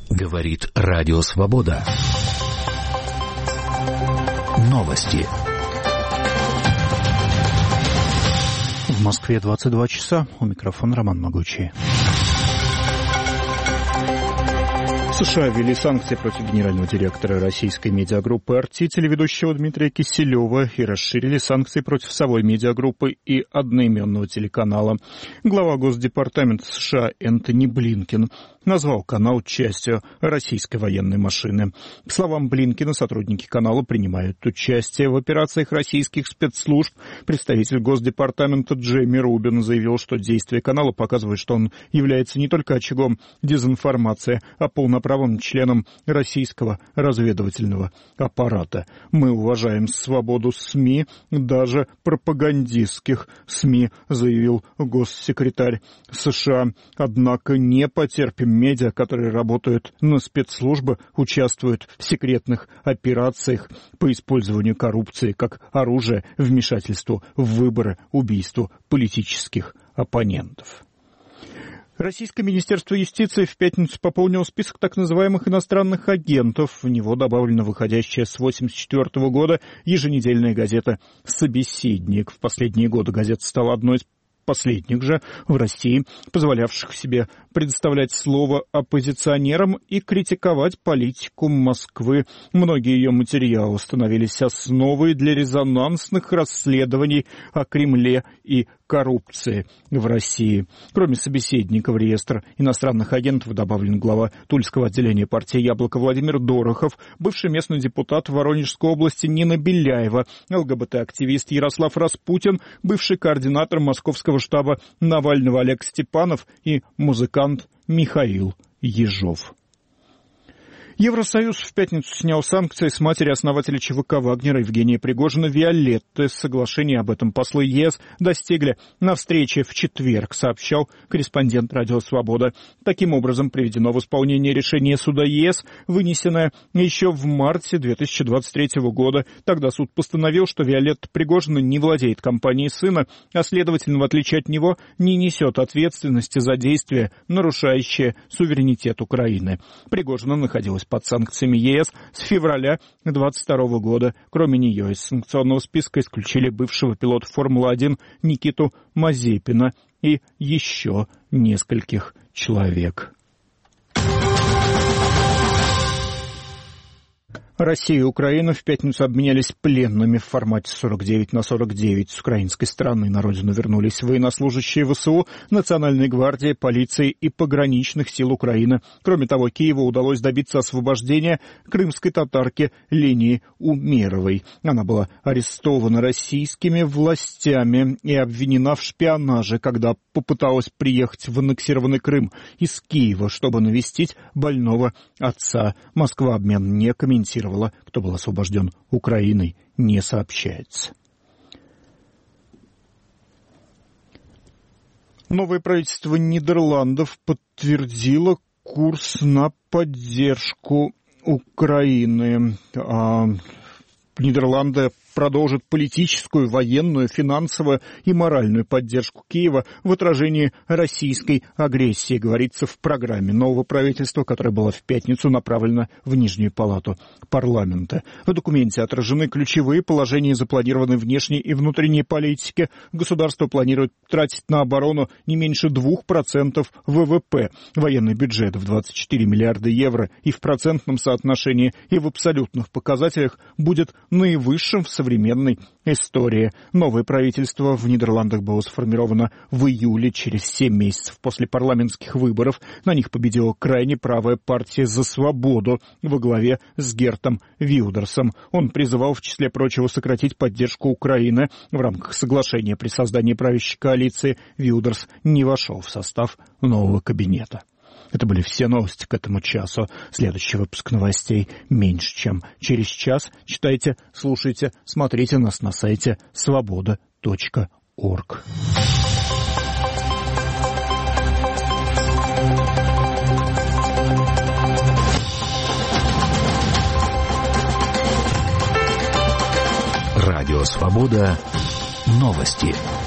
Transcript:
Говорит Радио Свобода. Новости. В Москве 22 часа. У микрофона Роман Могучий. США ввели санкции против генерального директора российской медиагруппы «Арти», телеведущего Дмитрия Киселева, и расширили санкции против совой медиагруппы и одноименного телеканала. Глава Госдепартамента США Энтони Блинкен назвал канал частью российской военной машины. По словам Блинкена, сотрудники канала принимают участие в операциях российских спецслужб. Представитель Госдепартамента Джейми Рубин заявил, что действия канала показывают, что он является не только очагом дезинформации, а полноправным членом российского разведывательного аппарата. Мы уважаем свободу СМИ, даже пропагандистских СМИ, заявил госсекретарь США. Однако не потерпим медиа, которые работают на спецслужбы, участвуют в секретных операциях по использованию коррупции как оружия вмешательству в выборы, убийству политических оппонентов. Российское Министерство юстиции в пятницу пополнило список так называемых иностранных агентов. В него добавлена выходящая с 1984 года еженедельная газета «Собеседник». В последние годы газета стала одной из последних же в России, позволявших себе предоставлять слово оппозиционерам и критиковать политику Москвы. Многие ее материалы становились основой для резонансных расследований о Кремле и коррупции в России. Кроме «Собеседника» в реестр иностранных агентов добавлен глава Тульского отделения партии «Яблоко» Владимир Дорохов, бывший местный депутат Воронежской области Нина Беляева, ЛГБТ-активист Ярослав Распутин, бывший координатор московского штаба Навального Олег Степанов и музыкант Михаил Ежов. Евросоюз в пятницу снял санкции с матери основателя ЧВК «Вагнера» Евгения Пригожина Виолетты. Соглашение об этом послы ЕС достигли на встрече в четверг, сообщал корреспондент «Радио Свобода». Таким образом, приведено в исполнение решение суда ЕС, вынесенное еще в марте 2023 года. Тогда суд постановил, что Виолетта Пригожина не владеет компанией сына, а, следовательно, в отличие от него, не несет ответственности за действия, нарушающие суверенитет Украины. Пригожина находилась под санкциями ЕС с февраля 2022 года. Кроме нее из санкционного списка исключили бывшего пилота Формулы-1 Никиту Мазепина и еще нескольких человек. Россия и Украина в пятницу обменялись пленными в формате 49/49. С украинской стороны на родину вернулись военнослужащие ВСУ, Национальной гвардии, полиции и пограничных сил Украины. Кроме того, Киеву удалось добиться освобождения крымской татарки Лении Умеровой. Она была арестована российскими властями и обвинена в шпионаже, когда попыталась приехать в аннексированный Крым из Киева, чтобы навестить больного отца. Москва обмен не комментировала. Кто был освобожден Украиной, не сообщается. Новое правительство Нидерландов подтвердило курс на поддержку Украины. Нидерланды продолжит политическую, военную, финансовую и моральную поддержку Киева в отражении российской агрессии, говорится в программе нового правительства, которая была в пятницу направлена в Нижнюю палату парламента. В документе отражены ключевые положения запланированной внешней и внутренней политики. Государство планирует тратить на оборону не меньше 2% ВВП. Военный бюджет в 24 миллиарда евро и в процентном соотношении, и в абсолютных показателях будет наивысшим в современной истории. Новое правительство в Нидерландах было сформировано в июле, через 7 месяцев после парламентских выборов. На них победила крайне правая партия «За свободу» во главе с Гертом Вилдерсом. Он призывал, в числе прочего, сократить поддержку Украины. В рамках соглашения при создании правящей коалиции Вилдерс не вошел в состав нового кабинета. Это были все новости к этому часу. Следующий выпуск новостей меньше, чем через час. Читайте, слушайте, смотрите нас на сайте svoboda.org. Радио Свобода. Новости.